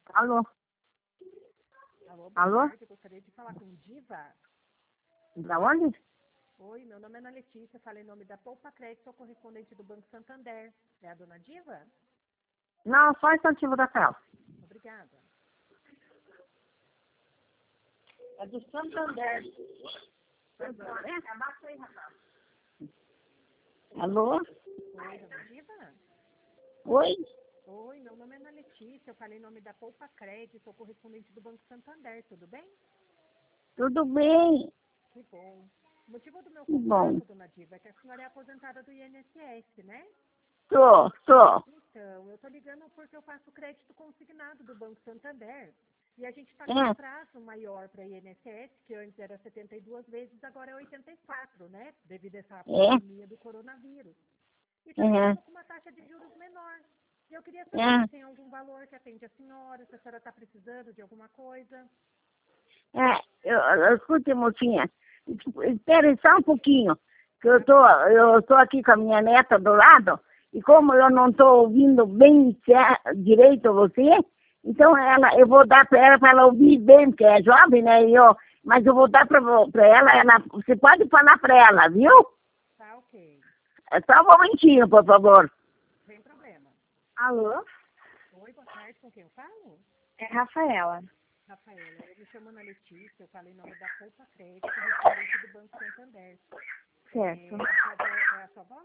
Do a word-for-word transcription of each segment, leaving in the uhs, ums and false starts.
Alô? Alô, boa Alô? tarde. Eu gostaria de falar com Diva. Da onde? Oi, meu nome é Ana Letícia. Falei em nome da Poupa Crédito, sou correspondente do Banco Santander. É a dona Diva? Não, só instantivo da tela. Obrigada. É do Santander. Santander? Abaixa aí, rapaz. Alô? Oi, dona Diva? Oi? Oi, meu nome é Ana Letícia. Eu falei em nome da Poupa Crédito, sou correspondente do Banco Santander. Tudo bem? Tudo bem? Que bom. O motivo do meu Que bom. contato, dona Diva, é que a senhora é aposentada do I N S S, né? Tô, tô. Então, eu tô ligando porque eu faço crédito consignado do Banco Santander. E a gente está com um É, prazo maior para I N S S, que antes era setenta e duas vezes, agora é oitenta e quatro, né? Devido a essa é, pandemia do coronavírus. E também é, estamos com uma taxa de juros menor. E eu queria saber é, se tem algum valor que atende a senhora, se a senhora está precisando de alguma coisa. é. Eu, eu, escute, mocinha. Espere só um pouquinho. Que eu Tá tô, bom. eu tô aqui com a minha neta do lado. E como eu não tô ouvindo bem cer- direito você, então ela, eu vou dar para ela para ela ouvir bem, porque é jovem, né? E eu, mas eu vou dar para ela, ela. Você pode falar para ela, viu? Tá ok. É só um momentinho, por favor. Sem problema. Alô? Oi, boa tarde, com quem eu falo? É Rafaela. Rafaela, eu me chamo Ana Letícia, eu falo em nome da Poupa Crédito, correspondente do Banco Santander. É, Certo. a sua avó, é a sua avó?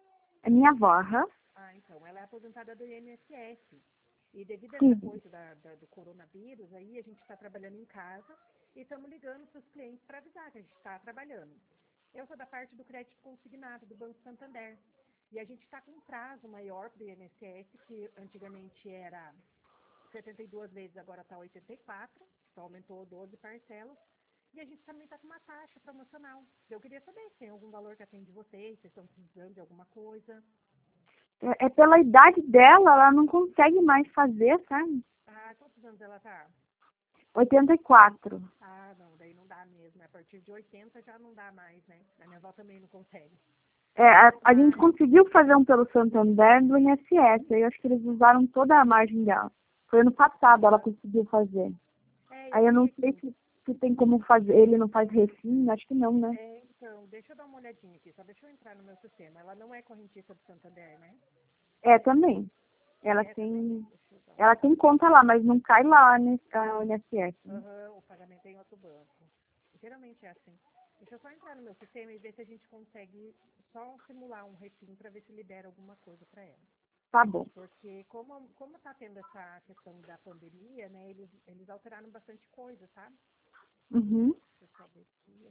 É minha avó, aham. Ah, então, ela é aposentada do I N S S. E devido a essa Sim. coisa da, da- do coronavírus, aí a gente está trabalhando em casa e estamos ligando para os clientes para avisar que a gente está trabalhando. Eu sou da parte do crédito consignado do Banco Santander. E a gente está com um prazo maior para o I N S S, que antigamente era setenta e duas vezes, agora está oitenta e quatro, só aumentou doze parcelas. E a gente também está com uma taxa promocional. Eu queria saber se tem algum valor que atende vocês, se vocês estão precisando de alguma coisa. É, é pela idade dela, ela não consegue mais fazer, sabe? Ah, quantos anos ela tá? oitenta e quatro. Ah, não, daí não dá mesmo. A partir de oitenta já não dá mais, né? A minha avó também não consegue. É, a, a gente Mas, conseguiu fazer um pelo Santander do I N S S. Aí eu acho que eles usaram toda a margem dela. Foi ano passado ela conseguiu fazer. é, eu Aí eu não vi sei aqui. se, se tem como fazer. Ele não faz refim, acho que não, né? É, então, deixa eu dar uma olhadinha aqui, só deixa eu entrar no meu sistema. Ela não é correntista do Santander, né? É, também. Ela É, também. tem. Deixa eu dar uma Ela tem olhada. conta lá, mas não cai lá, né? A I N S S. Né? Aham, o pagamento é em outro banco. Geralmente é assim. Deixa eu só entrar no meu sistema e ver se a gente consegue só simular um refim para ver se libera alguma coisa para ela. Tá bom. Porque como como tá tendo essa questão da pandemia, né, eles, eles alteraram bastante coisa, sabe? Uhum. Deixa eu só ver aqui.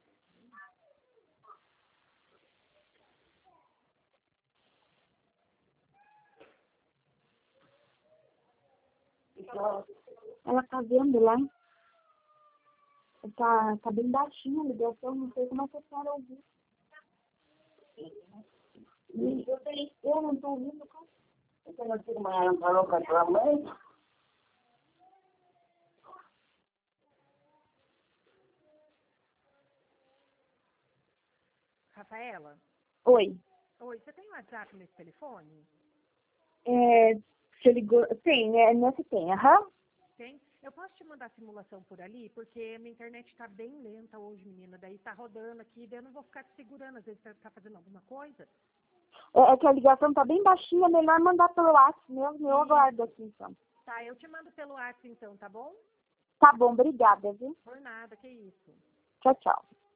Ela tá vendo lá. Tá, tá bem baixinha a ligação, não sei como é que a senhora ouviu. E Eu, tenho- eu não tô ouvindo. Como? Você não tem uma falou com a tua mãe? Rafaela, Oi. oi, você tem WhatsApp nesse telefone? É, você ligou. Tem, né? Nessa tem, aham. Tem? Eu posso te mandar a simulação por ali? Porque a minha internet tá bem lenta hoje, menina. Daí tá rodando aqui, daí eu não vou ficar te segurando. Às vezes você tá fazendo alguma coisa. É, é que a ligação tá bem baixinha, é melhor mandar pelo WhatsApp mesmo. Eu aguardo aqui então. Tá, eu te mando pelo WhatsApp então, tá bom? Tá bom, obrigada, viu? Por nada, que isso. Tchau, tchau.